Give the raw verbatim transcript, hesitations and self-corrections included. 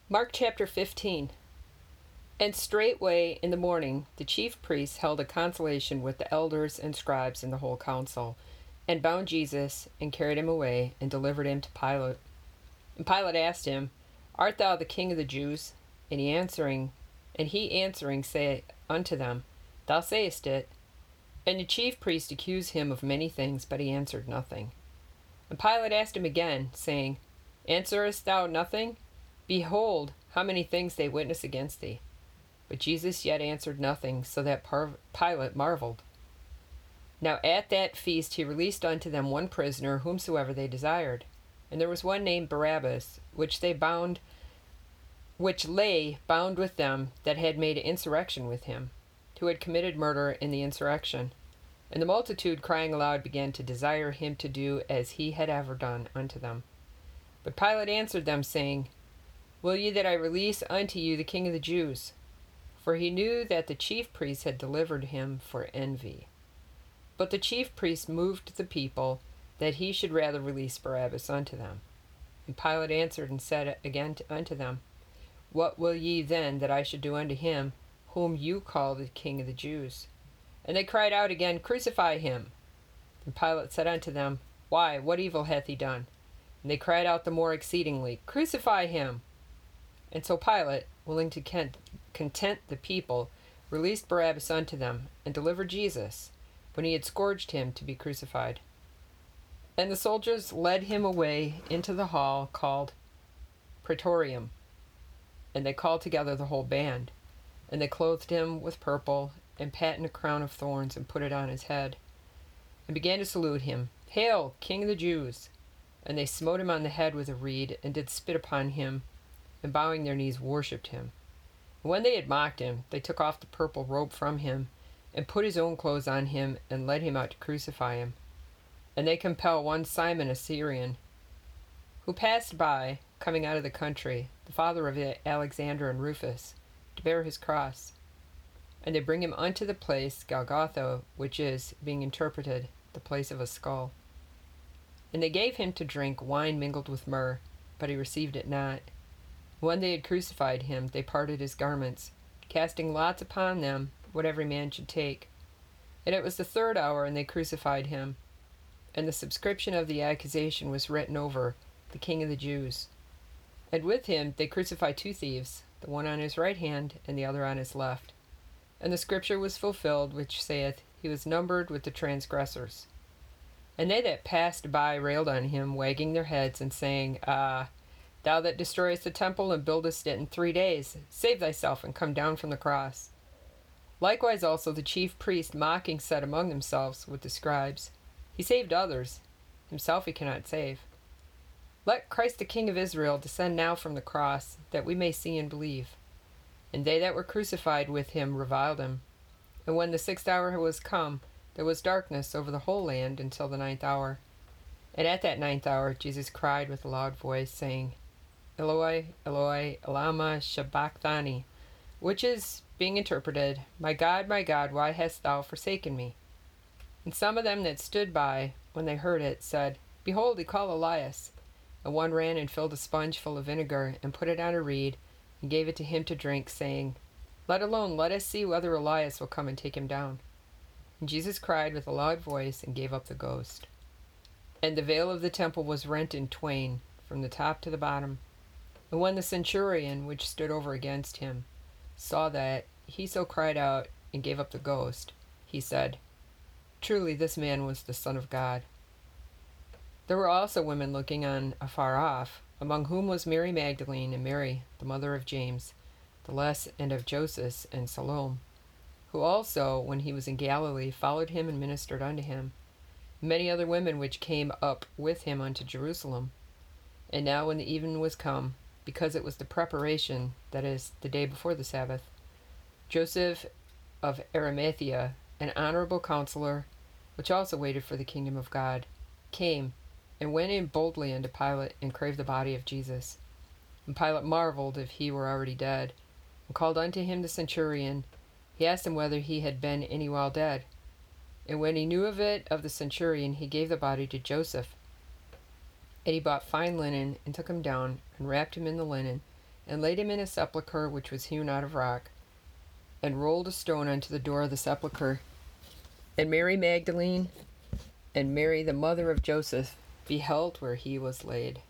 Mark chapter fifteen. And straightway in the morning the chief priests held a consultation with the elders and scribes and the whole council, and bound Jesus, and carried him away, and delivered him to Pilate. And Pilate asked him, Art thou the king of the Jews? And he answering, and he answering said unto them, Thou sayest it. And the chief priests accused him of many things, but he answered nothing. And Pilate asked him again, saying, Answerest thou nothing? Behold, how many things they witness against thee. But Jesus yet answered nothing, so that Pilate marveled. Now at that feast he released unto them one prisoner, whomsoever they desired. And there was one named Barabbas, which they bound, which lay bound with them that had made insurrection with him, who had committed murder in the insurrection. And the multitude, crying aloud, began to desire him to do as he had ever done unto them. But Pilate answered them, saying, Will ye that I release unto you the King of the Jews? For he knew that the chief priests had delivered him for envy. But the chief priests moved the people, that he should rather release Barabbas unto them. And Pilate answered and said again unto them, What will ye then that I should do unto him, whom you call the King of the Jews? And they cried out again, Crucify him. And Pilate said unto them, Why, what evil hath he done? And they cried out the more exceedingly, Crucify him. And so Pilate, willing to content the people, released Barabbas unto them, and delivered Jesus, when he had scourged him, to be crucified. And the soldiers led him away into the hall called Praetorium. And they called together the whole band. And they clothed him with purple, and patented a crown of thorns, and put it on his head, and began to salute him, Hail, King of the Jews! And they smote him on the head with a reed, and did spit upon him, and bowing their knees worshipped him. And when they had mocked him, they took off the purple robe from him, and put his own clothes on him, and led him out to crucify him. And they compel one Simon a Syrian, who passed by, coming out of the country, the father of Alexander and Rufus, to bear his cross. And they bring him unto the place Golgotha, which is, being interpreted, the place of a skull. And they gave him to drink wine mingled with myrrh, but he received it not. When they had crucified him, they parted his garments, casting lots upon them, what every man should take. And it was the third hour, and they crucified him. And the subscription of the accusation was written over, the King of the Jews. And with him they crucified two thieves, the one on his right hand, and the other on his left. And the scripture was fulfilled, which saith, He was numbered with the transgressors. And they that passed by railed on him, wagging their heads, and saying, Ah, thou that destroyest the temple and buildest it in three days, save thyself, and come down from the cross. Likewise also the chief priests mocking said among themselves with the scribes, He saved others, himself he cannot save. Let Christ the King of Israel descend now from the cross, that we may see and believe. And they that were crucified with him reviled him. And when the sixth hour was come, there was darkness over the whole land until the ninth hour. And at that ninth hour Jesus cried with a loud voice, saying, Eloi, Eloi, lama sabachthani, which is, being interpreted, My God, my God, why hast thou forsaken me? And some of them that stood by, when they heard it, said, Behold, he called Elias. And one ran and filled a sponge full of vinegar, and put it on a reed, and gave it to him to drink, saying, Let alone, let us see whether Elias will come and take him down. And Jesus cried with a loud voice, and gave up the ghost. And the veil of the temple was rent in twain, from the top to the bottom. And when the centurion, which stood over against him, saw that he so cried out, and gave up the ghost, he said, Truly this man was the Son of God. There were also women looking on afar off, among whom was Mary Magdalene, and Mary, the mother of James, the less, and of Joseph, and Salome, who also, when he was in Galilee, followed him and ministered unto him. Many other women which came up with him unto Jerusalem. And now when the even was come, because it was the preparation, that is, the day before the Sabbath, Joseph of Arimathea, an honorable counselor, which also waited for the kingdom of God, came, and went in boldly unto Pilate, and craved the body of Jesus. And Pilate marveled if he were already dead, and called unto him the centurion. He asked him whether he had been any while dead. And when he knew of it of the centurion, he gave the body to Joseph. And he bought fine linen, and took him down, and wrapped him in the linen, and laid him in a sepulchre which was hewn out of rock, and rolled a stone unto the door of the sepulchre. And Mary Magdalene and Mary the mother of Joseph beheld where he was laid.